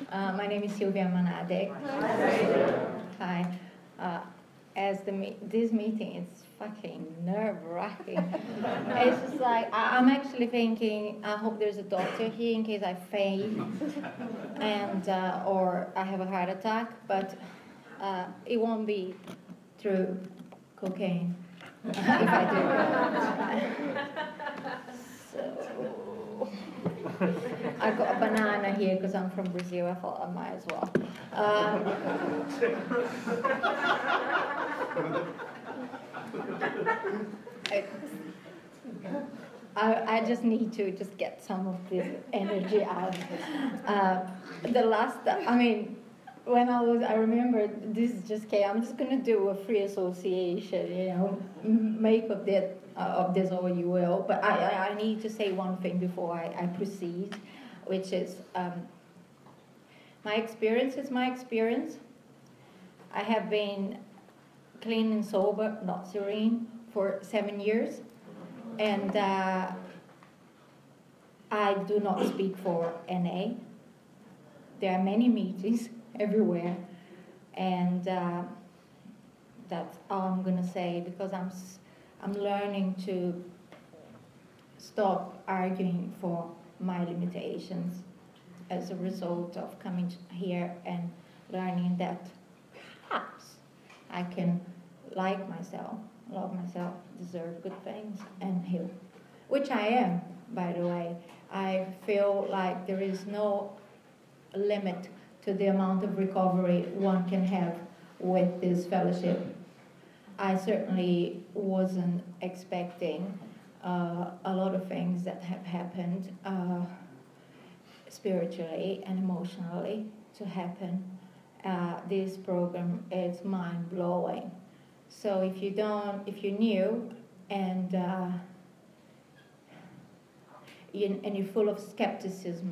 My name is Silvia Manade. Hi. This meeting is fucking nerve-wracking. It's just like, I'm actually thinking, I hope there's a doctor here in case I faint and or I have a heart attack, but it won't be through cocaine if I do. So I got a banana here because I'm from Brazil. I thought I might as well. I just need to just get some of this energy out. I remember this just came. I'm just gonna do a free association, make of this all you will. But I need to say one thing before I proceed, which is my experience is my experience. I have been clean and sober, not serene, for 7 years, and I do not speak for NA. There are many meetings everywhere, and that's all I'm gonna say, because I'm learning to stop arguing for my limitations as a result of coming here and learning that perhaps I can like myself, love myself, deserve good things, and heal, which I am, by the way. I feel like there is no limit to the amount of recovery one can have with this fellowship. I certainly wasn't expecting a lot of things that have happened spiritually and emotionally to happen. This program is mind-blowing. So if you're new and you're full of skepticism,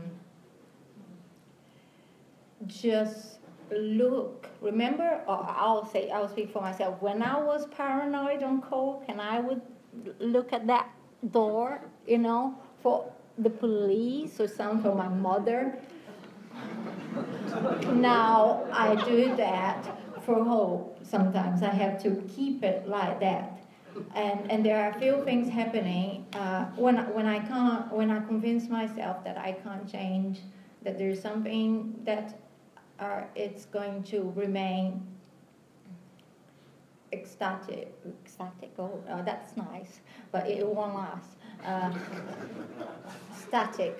just look. Remember, I'll speak for myself. When I was paranoid on coke and I would look at that door, for the police or something, for my mother. Now I do that for hope. Sometimes I have to keep it like that. And there are a few things happening when I convince myself that I can't change, that there's something that it's going to remain ecstatic. Oh, that's nice, but it won't last. Static.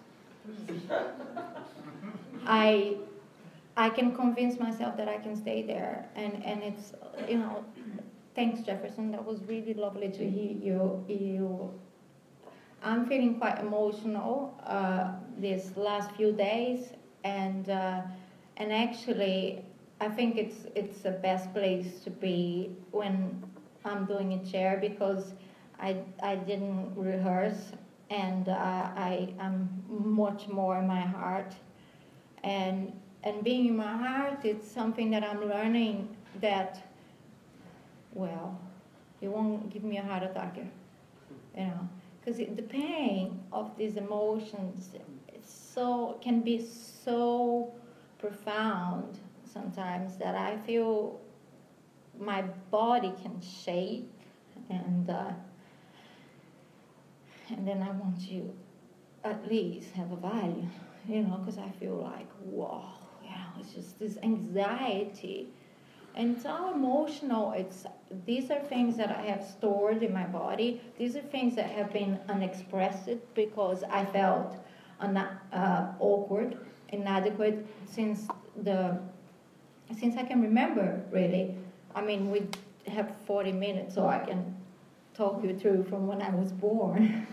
I can convince myself that I can stay there, and it's Thanks, Jefferson. That was really lovely to hear you. I'm feeling quite emotional these last few days, and actually, I think it's the best place to be when I'm doing a chair, because I didn't rehearse, and I'm much more in my heart, and being in my heart, it's something that I'm learning that. Well, it won't give me a heart attack, because the pain of these emotions can be so profound sometimes that I feel my body can shake, and then I want to at least have a value, because I feel like, whoa, it's just this anxiety. And it's all emotional. These are things that I have stored in my body. These are things that have been unexpressed because I felt awkward, inadequate since I can remember, really. I mean, we have 40 minutes, so I can talk you through from when I was born.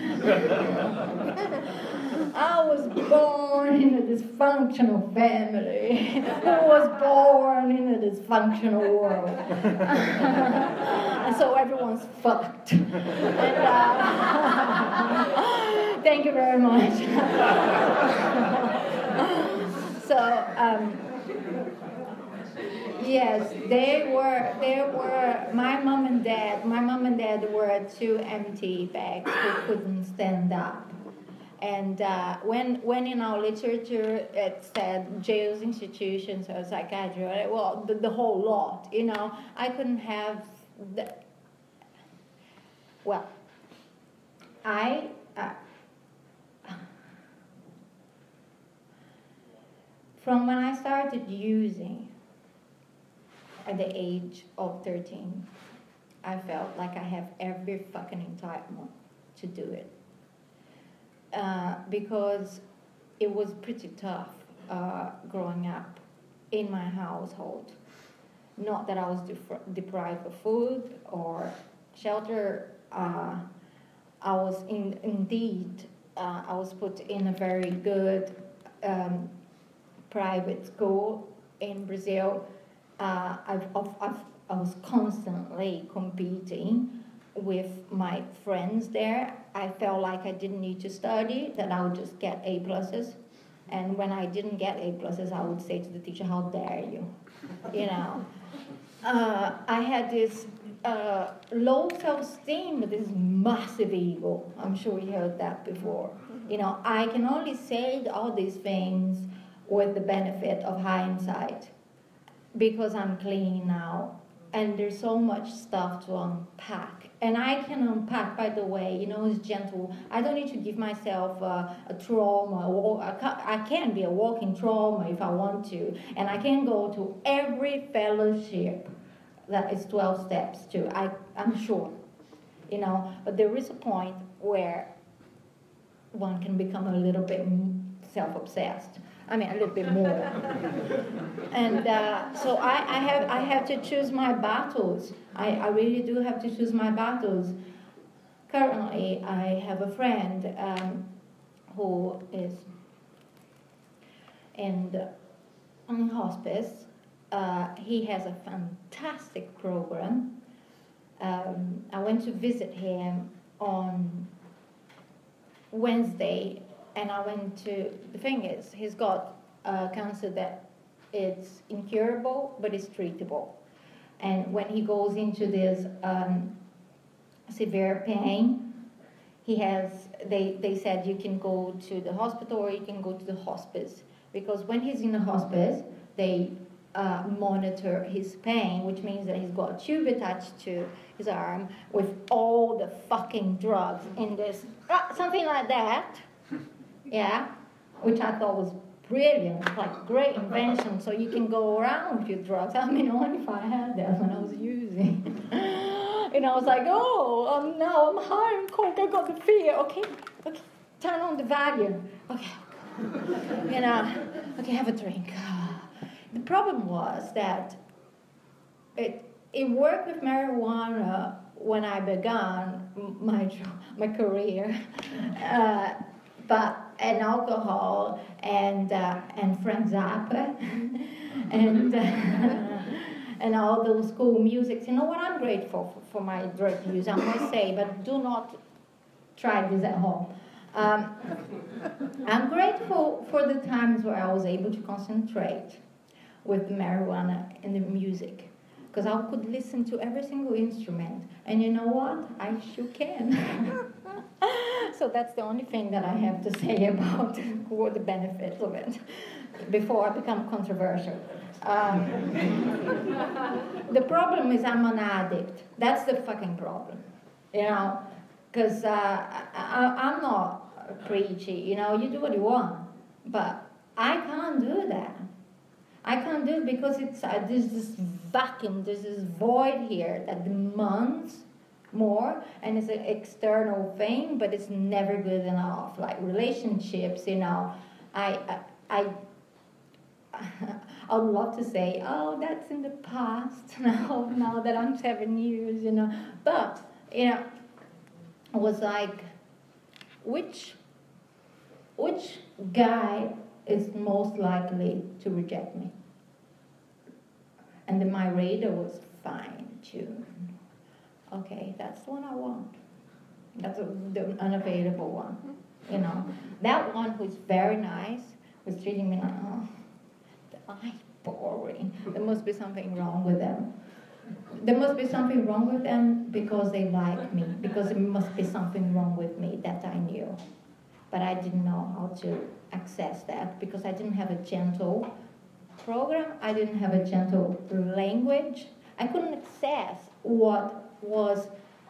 I was born in a dysfunctional family. Who was born in a dysfunctional world. And so everyone's fucked. And, thank you very much. Yes, they were my mom and dad were two empty bags who couldn't stand up. And when in our literature it said jails, institutions, or psychiatry, well, the whole lot, I couldn't have the, well, I, from when I started using at the age of 13, I felt like I have every fucking entitlement to do it. Because it was pretty tough growing up in my household. Not that I was deprived of food or shelter. I was indeed, I was put in a very good private school in Brazil. I was constantly competing with my friends there. I felt like I didn't need to study, that I would just get A pluses. And when I didn't get A pluses, I would say to the teacher, how dare you? I had this low self-esteem, this massive ego. I'm sure you heard that before. I can only say all these things with the benefit of hindsight because I'm clean now. And there's so much stuff to unpack. And I can unpack, by the way, it's gentle. I don't need to give myself a trauma. I can be a walking trauma if I want to. And I can go to every fellowship that is 12 steps to. I'm sure. But there is a point where one can become a little bit self-obsessed. A little bit more. And so I have to choose my battles. I really do have to choose my battles. Currently, I have a friend who is on hospice. He has a fantastic program. I went to visit him on Wednesday. And the thing is, he's got cancer that it's incurable, but it's treatable. And when he goes into this severe pain, they said you can go to the hospital or you can go to the hospice. Because when he's in the hospice, they monitor his pain, which means that he's got a tube attached to his arm with all the fucking drugs in this, something like that. Yeah, which I thought was brilliant, like great invention, so you can go around with your drugs. Only if I had that when I was using. And I was like, now I'm high on coke, I got the fear. Okay, turn on the volume. Okay, okay, have a drink. The problem was that it worked with marijuana when I began my career. And alcohol and Frank Zappa and all those cool musics. You know what? I'm grateful for my drug use, I must say, but do not try this at home. I'm grateful for the times where I was able to concentrate with the marijuana and the music, because I could listen to every single instrument. And you know what? I sure can. So that's the only thing that I have to say about what the benefits of it before I become controversial. The problem is I'm an addict. That's the fucking problem, because I'm not preachy. You do what you want, but I can't do that. I can't do it because there's this vacuum, there's this void here that demands more, and it's an external thing, but it's never good enough. Like relationships, I would love to say, that's in the past now that I'm 7 years, but it was like, which guy is most likely to reject me? And then my radar was fine-tuned. Okay, that's the one I want. That's the unavailable one. That one who's very nice, who's treating me like, boring. There must be something wrong with them. There must be something wrong with them because they like me, because there must be something wrong with me that I knew. but I didn't know how to access that because I didn't have a gentle program, I didn't have a gentle language. I couldn't access what was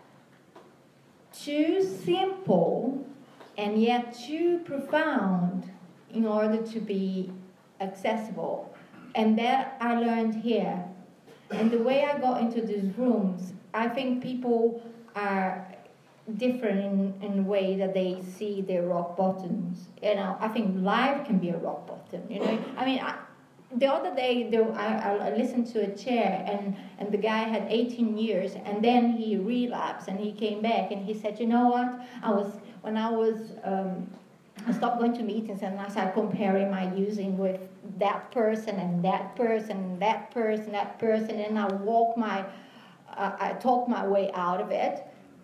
too simple and yet too profound in order to be accessible. And that I learned here. And the way I got into these rooms, I think people are different in the way that they see their rock bottoms. You know, I think life can be a rock bottom. You know, I mean, the other day I listened to a chair, and the guy had 18 years, and then he relapsed, and he came back, and he said, you know what? I stopped going to meetings, and I started comparing my using with that person and that person and that person, and I talk my way out of it.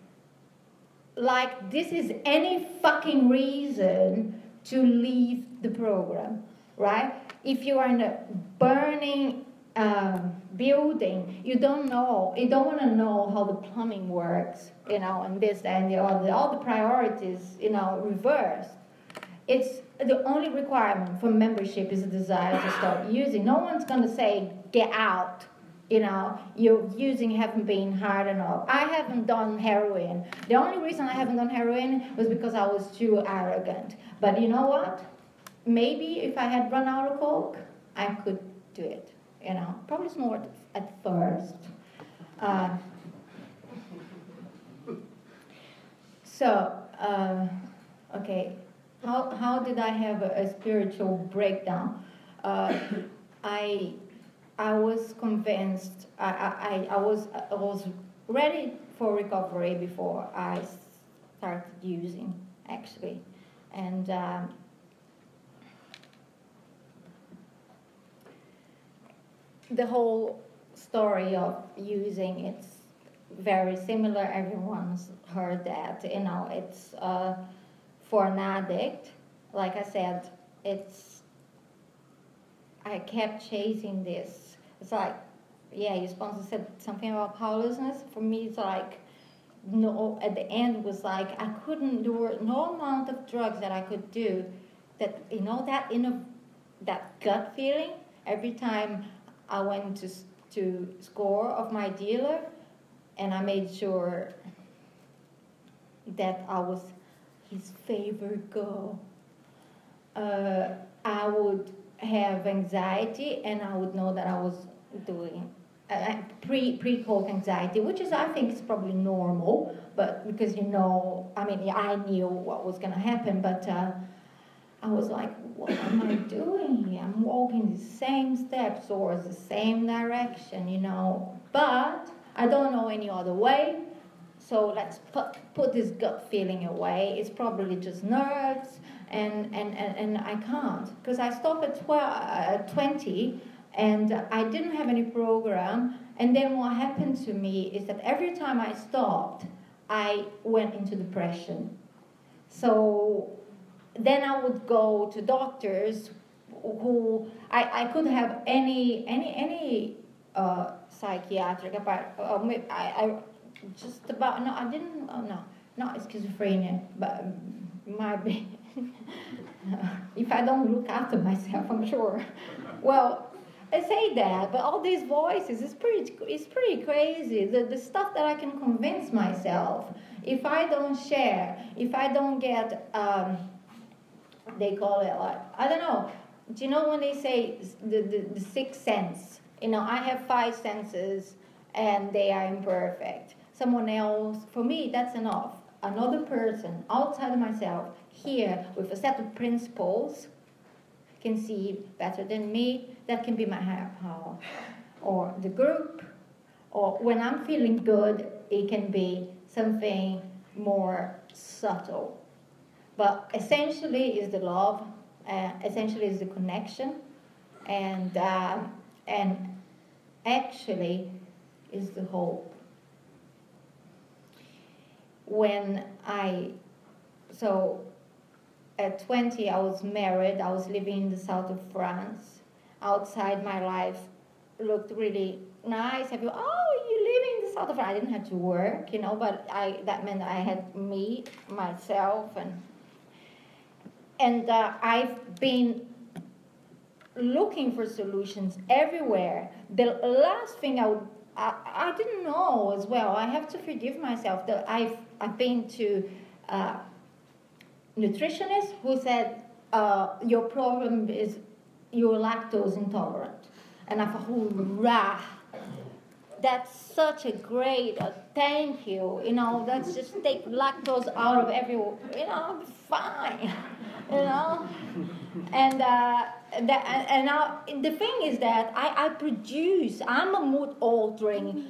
Like this is any fucking reason to leave the program, right? If you are in a burning building, you don't want to know how the plumbing works, you know, and this and the other, all the priorities, you know, reversed. It's the only requirement for membership is a desire to start using. No one's going to say, get out. You know, your using haven't been hard enough. I haven't done heroin. The only reason I haven't done heroin was because I was too arrogant. But you know what? Maybe if I had run out of coke, I could do it. You know, probably not at first. Okay. How did I have a spiritual breakdown? I was convinced. I was ready for recovery before I started using, actually, and the whole story of using, it's very similar. Everyone's heard that. You know, it's for an addict. Like I said, I kept chasing this. It's like, yeah, your sponsor said something about powerlessness. For me, it's like, no, at the end was like, I couldn't do no amount of drugs that I could do. That, you know, that gut feeling, every time I went to score of my dealer, and I made sure that I was his favorite girl. I would have anxiety, and I would know that I was doing pre-coke anxiety, which is, I think, is probably normal, but because, you know, I mean, I knew what was going to happen, but I was like, what am I doing here? I'm walking the same steps or the same direction, you know, but I don't know any other way. So let's put this gut feeling away. It's probably just nerves, and I can't. Because I stopped at 20, and I didn't have any program. And then what happened to me is that every time I stopped, I went into depression. So then I would go to doctors who I could have any psychiatric, but I just about, no, I didn't, oh no, not schizophrenia, but might be, if I don't look after myself, I'm sure. Well, I say that, but all these voices, it's pretty crazy. The stuff that I can convince myself, if I don't share, if I don't get, they call it like, I don't know, do you know when they say the sixth sense? You know, I have 5 senses, and they are imperfect. Someone else, for me, that's enough. Another person outside of myself, here with a set of principles, can see better than me. That can be my higher power. Or the group, or when I'm feeling good, it can be something more subtle. But essentially is the love, essentially is the connection, and actually is the hope. So at 20 I was married, I was living in the south of France. Outside my life looked really nice. You live in the south of France. I didn't have to work, you know, but that meant I had me, myself, And I've been looking for solutions everywhere. The last thing I didn't know as well. I have to forgive myself that I've been to nutritionist who said your problem is you're lactose intolerant, and I thought, hoorah, that's such a great thank you. Let's just take lactose out of everyone. I'll be fine. you know. And now the thing is that I'm a mood altering,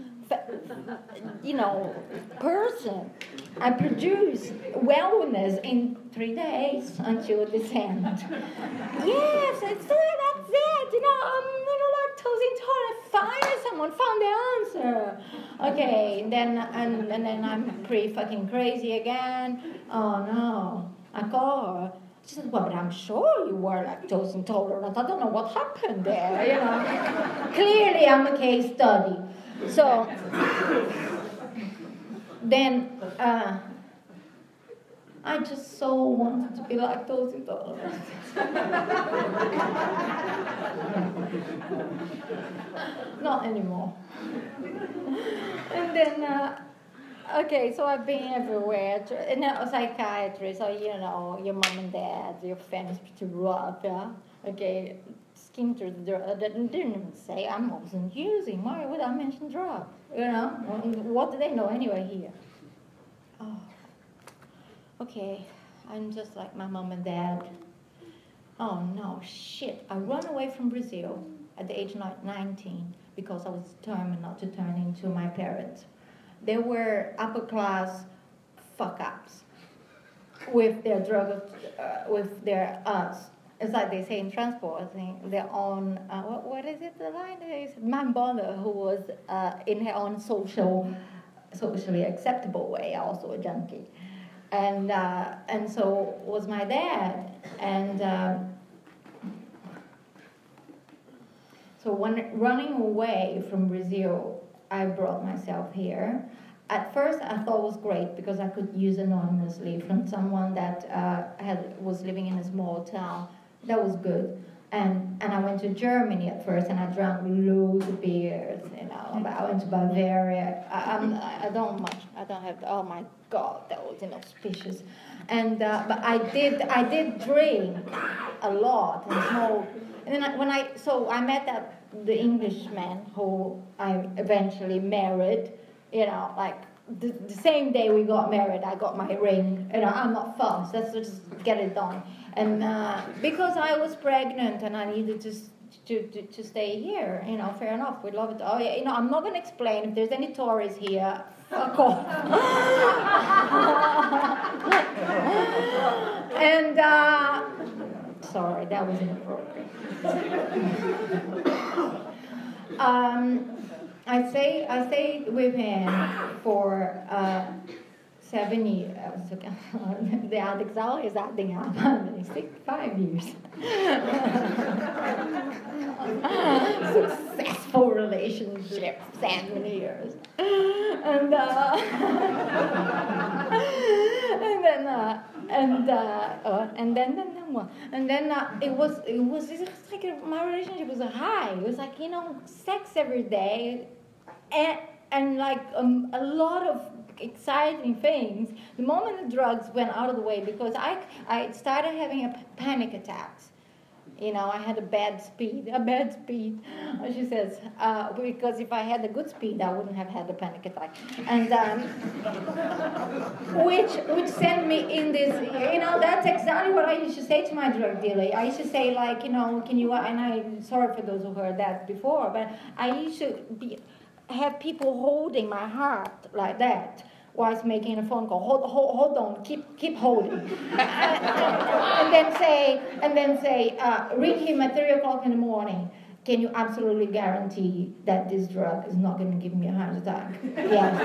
person. I produce wellness in 3 days until December. Yes, that's it. I'm lactose intolerant. Finally, someone found the answer. Okay, and then I'm pretty fucking crazy again. Oh no, I call her. She said, well, but I'm sure you were lactose intolerant. I don't know what happened there, Clearly, I'm a case study. So, then, I just so wanted to be lactose intolerant. Not anymore. And then, okay, so I've been everywhere. And a psychiatrist, or your mom and dad, your family's pretty rough, yeah? Okay, skim through the drug. Didn't even say I wasn't using. Why would I mention drugs? What do they know anyway here? Oh, okay, I'm just like my mom and dad. Oh no, shit! I run away from Brazil at the age of 19 because I was determined not to turn into my parents. They were upper class fuck ups with their with their it's like they say in transport, I think, their own, what is it, the line? My mother, who was in her own socially acceptable way, also a junkie. And so was my dad. And so when running away from Brazil, I brought myself here. At first, I thought it was great because I could use anonymously from someone that was living in a small town. That was good. And I went to Germany at first, and I drank loads of beers. I went to Bavaria. I don't have. Oh my God, that was inauspicious. And but I did drink a lot and smoke. And then I met the Englishman who I eventually married. Like the same day we got married, I got my ring. I'm not fast. Let's just get it done. And because I was pregnant and I needed to stay here, fair enough. We love it. Oh yeah, I'm not gonna explain if there's any Tories here. Fuck off. And sorry, that was inappropriate. I stayed with him for 7 years. The Alexander is adding up. 5 years. Successful relationship, 7 years. And then it was like my relationship was a high. It was like sex every day, and like a lot of exciting things. The moment the drugs went out of the way, because I started having panic attacks. I had a bad speed. She says, because if I had a good speed, I wouldn't have had a panic attack. And which sent me in this, that's exactly what I used to say to my drug dealer. I used to say, like, can you, and I'm sorry for those who heard that before, but I used to have people holding my heart like that whilst making a phone call. Hold on, keep holding. and then say, ring him at 3 o'clock in the morning. Can you absolutely guarantee that this drug is not going to give me a heart attack? Yes.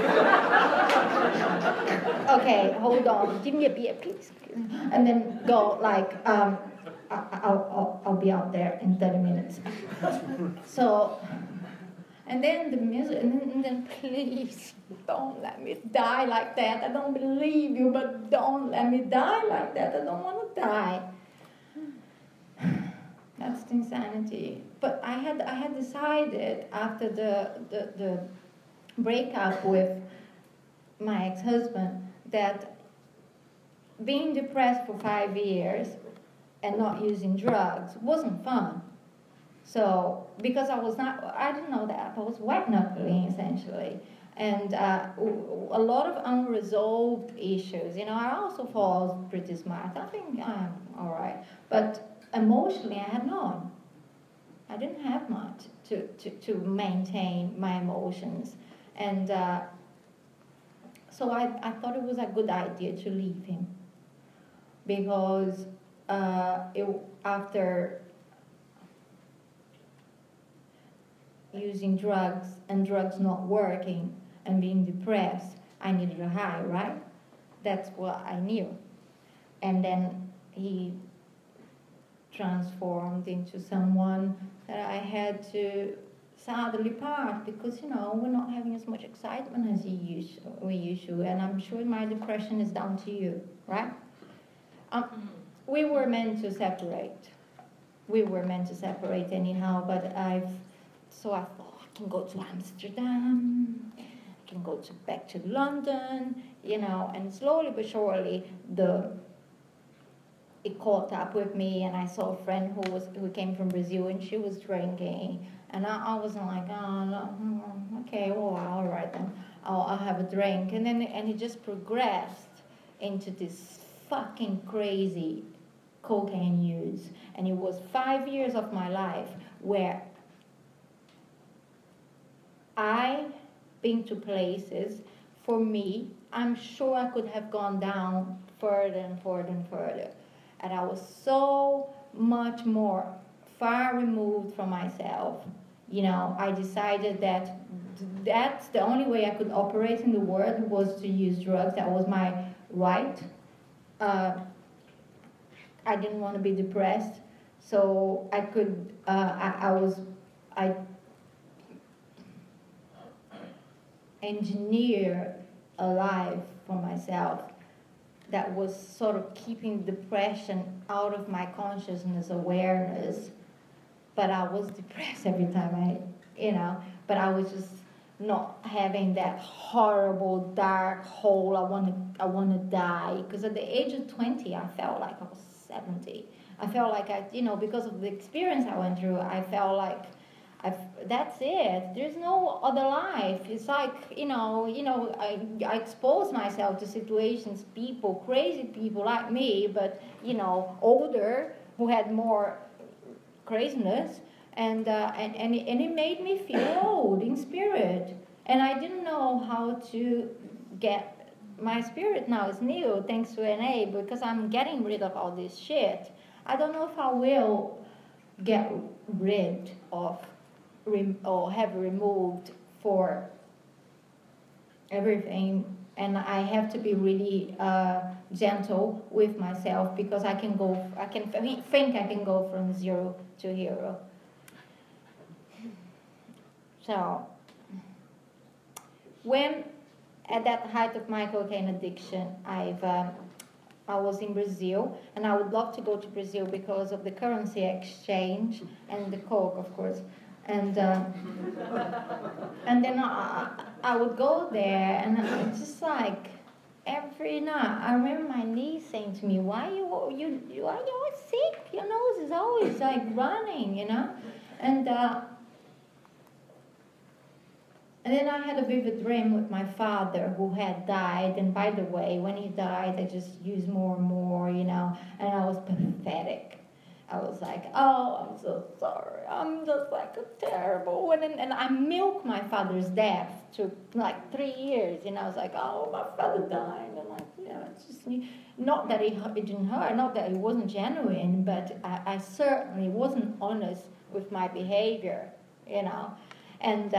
Okay, hold on. Give me a beer, please. And then go like, I'll be out there in 30 minutes. So. And then the music, and then please don't let me die like that. I don't believe you, but don't let me die like that. I don't want to die. That's the insanity. But I had decided after the breakup with my ex-husband that being depressed for 5 years and not using drugs wasn't fun. So, because I didn't know that, I was white knuckling essentially. And a lot of unresolved issues. You know, I also fall pretty smart. I think I'm all right. But emotionally, I had none. I didn't have much to maintain my emotions. And so I thought it was a good idea to leave him. Because after using drugs and drugs not working and being depressed, I needed a high, right? That's what I knew. And then he transformed into someone that I had to sadly part because, you know, we're not having as much excitement as we used to. And I'm sure my depression is down to you, right? We were meant to separate. We were meant to separate anyhow, but so I thought, I can go to Amsterdam, I can go back to London, you know, and slowly but surely it caught up with me, and I saw a friend who came from Brazil, and she was drinking, and I wasn't like, oh, no, okay, well, all right then, I'll have a drink, and it just progressed into this fucking crazy cocaine use, and it was 5 years of my life where I been to places, for me, I'm sure I could have gone down further and further and further. And I was so much more far removed from myself. You know, I decided that that's the only way I could operate in the world was to use drugs. That was my right. I didn't want to be depressed, so I could, I engineer a life for myself that was sort of keeping depression out of my consciousness awareness. But I was depressed every time but I was just not having that horrible dark hole. I want to die, because at the age of 20 I felt like I was 70. I felt like because of the experience I went through, I felt like that's it. There's no other life. It's like, I expose myself to situations, people, crazy people like me, but, older, who had more craziness, and it made me feel old in spirit. And I didn't know how to get my spirit now is new, thanks to NA, because I'm getting rid of all this shit. I don't know if I will get rid of or have removed for everything, and I have to be really gentle with myself, because I can think I can go from zero to hero. So when at that height of my cocaine addiction, I was in Brazil, and I would love to go to Brazil because of the currency exchange and the coke, of course. And and then I would go there, and it's just like every night. I remember my niece saying to me, "Why are you always sick? Your nose is always like running, And then I had a vivid dream with my father, who had died. And by the way, when he died, I just used more and more, and I was pathetic. I was like, oh, I'm so sorry. I'm just like a terrible one. And I milked my father's death to like 3 years. I was like, oh, my father died. And it's just not that it didn't hurt, not that it wasn't genuine, but I certainly wasn't honest with my behavior, And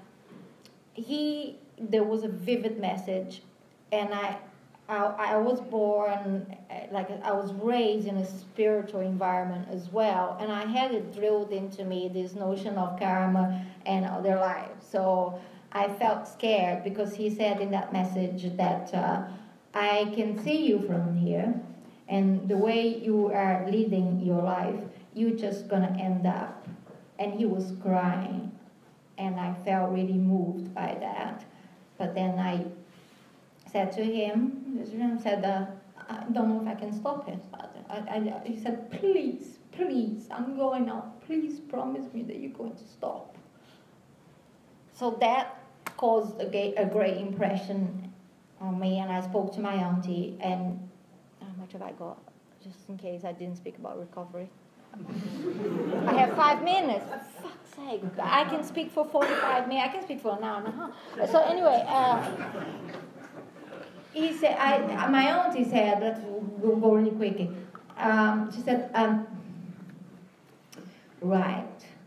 there was a vivid message, and I was born, like I was raised in a spiritual environment as well, and I had it drilled into me, this notion of karma and other lives. So I felt scared, because he said in that message that I can see you from here, and the way you are leading your life, you're just gonna end up. And he was crying, and I felt really moved by that. But then I said to him, I don't know if I can stop it. He said, please, please, I'm going out. Please promise me that you're going to stop. So that caused a great impression on me, and I spoke to my auntie, and how much have I got? Just in case I didn't speak about recovery. I have 5 minutes. For fuck's sake. I can speak for 45 minutes. I can speak for an hour and a half. So anyway, he said, my auntie said, let's go really quickly. She said, right.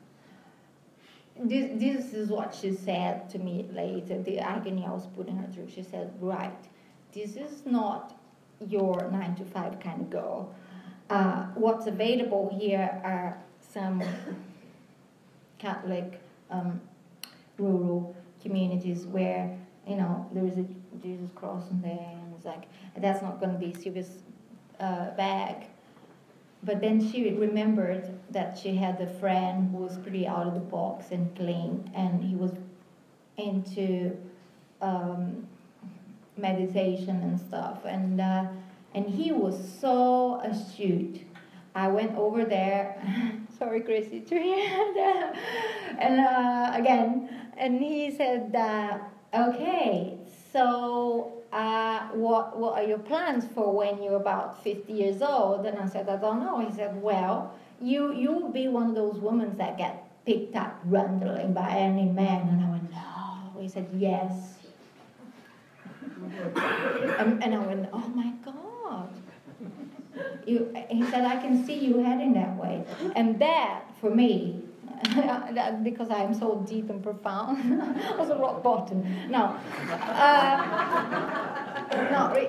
This is what she said to me later, the agony I was putting her through. She said, right, this is not your 9-to-5 kind of girl. What's available here are some Catholic rural communities where, there is a Jesus cross in there, and it's like, that's not going to be Sylvia's bag. But then she remembered that she had a friend who was pretty out of the box and clean, and he was into meditation and stuff, and he was so astute. I went over there, sorry Chrissy, to hear that, and again, and he said, okay, so what are your plans for when you're about 50 years old? And I said, I don't know. He said, well, you'll be one of those women that get picked up randomly by any man. And I went, no. He said, yes. And I went, oh my God. He said, I can see you heading that way. And that, for me, because I am so deep and profound, was a rock bottom. No, not really.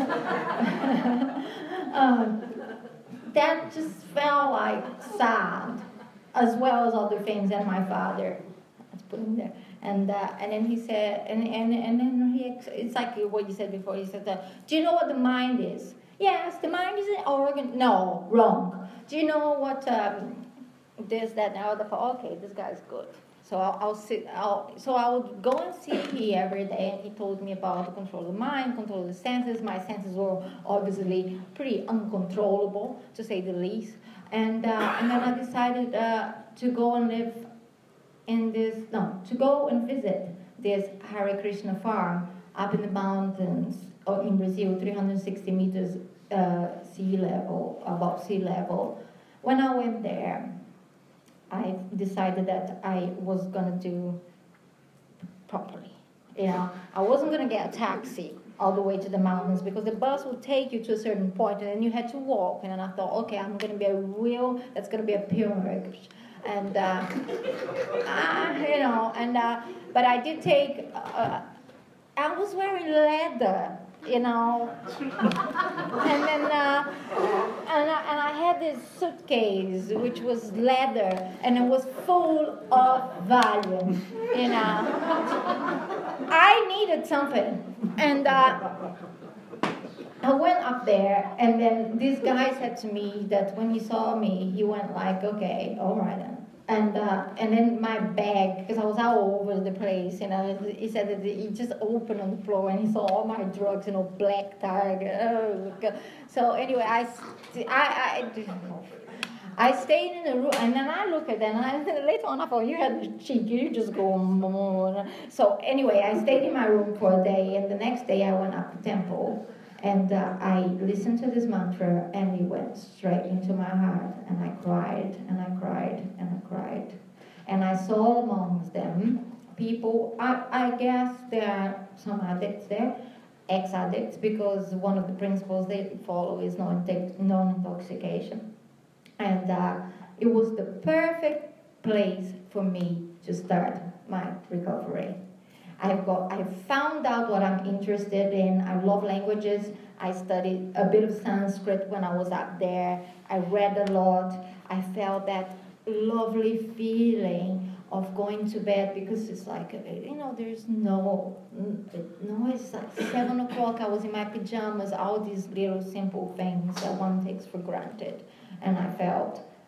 That just felt like sad, as well as other things. And my father, let's put him there. And then he said, and then it's like what you said before. He said, do you know what the mind is? Yes, the mind is an organ. No, wrong. Do you know what? This, that, and other. Okay, this guy's good. So so I would go and see him every day, and he told me about the control of the mind, control of the senses. My senses were obviously pretty uncontrollable, to say the least. And then I decided to go and live to go and visit this Hare Krishna farm up in the mountains in Brazil, 360 meters above sea level. When I went there, I decided that I was going to do properly. I wasn't going to get a taxi all the way to the mountains because the bus would take you to a certain point and then you had to walk. And then I thought, okay, I'm going to be that's going to be a pilgrimage. And, but I did take, I was wearing leather. And then and I had this suitcase which was leather and it was full of Valium. I needed something, and I went up there, and then this guy said to me that when he saw me, he went like, okay, all right then. And then my bag, because I was all over the place, he said that he just opened on the floor and he saw all my drugs, black target. Oh, God. So anyway, I stayed in the room, and then I look at them, and later on I thought, you had the cheek, you just go. So anyway, I stayed in my room for a day, and the next day I went up to temple. And I listened to this mantra, and it went straight into my heart, and I cried, and I cried, and I cried. And I saw amongst them people, I guess there are some addicts there, ex-addicts, because one of the principles they follow is non-intoxication. And it was the perfect place for me to start my recovery. I found out what I'm interested in. I love languages. I studied a bit of Sanskrit when I was up there. I read a lot. I felt that lovely feeling of going to bed because it's like, there's no, it's like 7 o'clock. I was in my pajamas, all these little simple things that one takes for granted. And I felt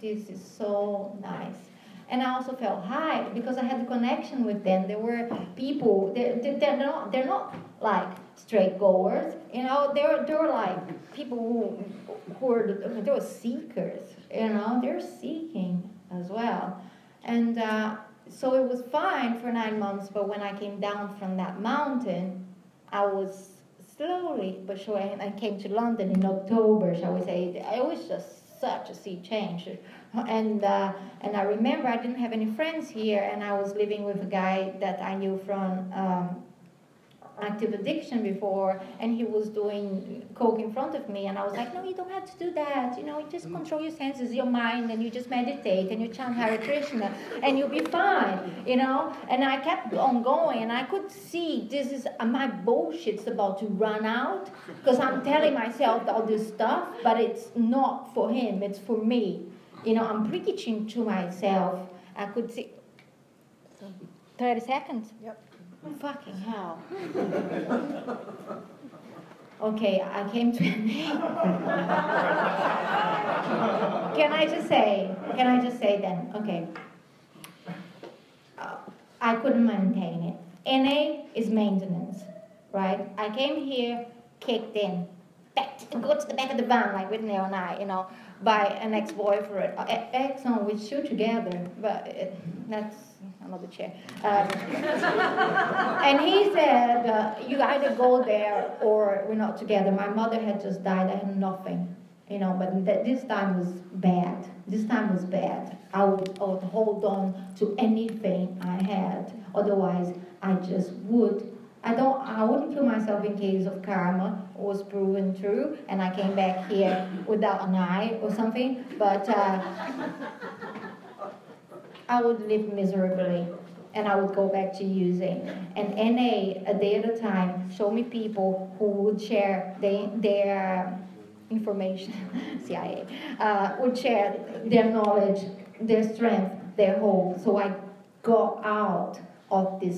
this is so nice. And I also felt high because I had a connection with them. There were people, they're not like straight goers, you know, they were like people they were seekers, you know, they're seeking as well. And so it was fine for 9 months, but when I came down from that mountain, I was slowly but surely, and I came to London in October, shall we say. It was just such a sea change. And I remember I didn't have any friends here, and I was living with a guy that I knew from active addiction before, and he was doing coke in front of me, and I was like, no, you don't have to do that, you know, you just control your senses, your mind, and you just meditate, and you chant Hare Krishna, and you'll be fine, you know. And I kept on going, and I could see this is my bullshit's about to run out, because I'm telling myself all this stuff, but it's not for him, it's for me, you know. I'm preaching to myself. I could see 30 seconds. Yep. Fucking hell. Okay, I came to an end. Can I just say then, okay. I couldn't maintain it. NA is maintenance, right? I came here, kicked in, go to the back of the van, like Whitney and I, you know, by an ex-boyfriend. Ex-on, we're still together, but that's another chair. And he said, you either go there or we're not together. My mother had just died. I had nothing, you know, but this time was bad. This time was bad. I would hold on to anything I had. Otherwise, I just would. I wouldn't kill myself in case of karma was proven true, and I came back here without an eye or something, but I would live miserably, and I would go back to using. And NA, a day at a time, showed me people who would share their information, CIA, would share their knowledge, their strength, their hope. So I got out of this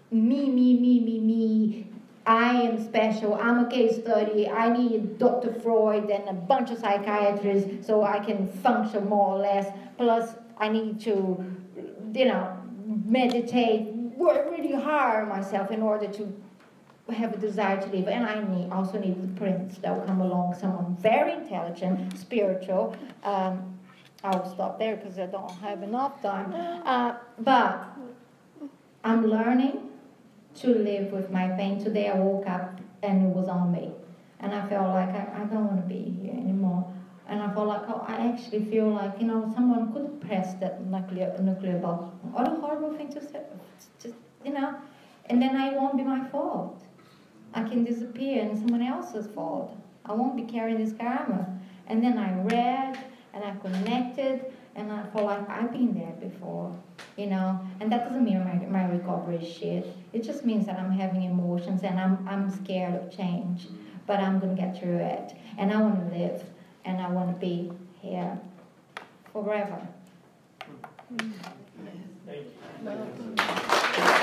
me, I am special, I'm a case study, I need Dr. Freud and a bunch of psychiatrists so I can function more or less, plus I need to, you know, meditate, work really hard on myself in order to have a desire to live. And I also need the prince that will come along, someone very intelligent, spiritual. I'll stop there because I don't have enough time. But I'm learning to live with my pain. Today I woke up and it was on me. And I felt like I don't want to be here anymore. And I felt like, I actually feel like, you know, someone could press that nuclear bomb. What a horrible thing to say. Just, you know, and then it won't be my fault. I can disappear and someone else's fault. I won't be carrying this karma. And then I read and I connected and I felt like I've been there before, you know. And that doesn't mean my recovery is shit. It just means that I'm having emotions and I'm scared of change. But I'm going to get through it. And I want to live. And I want to be here forever. Thank you.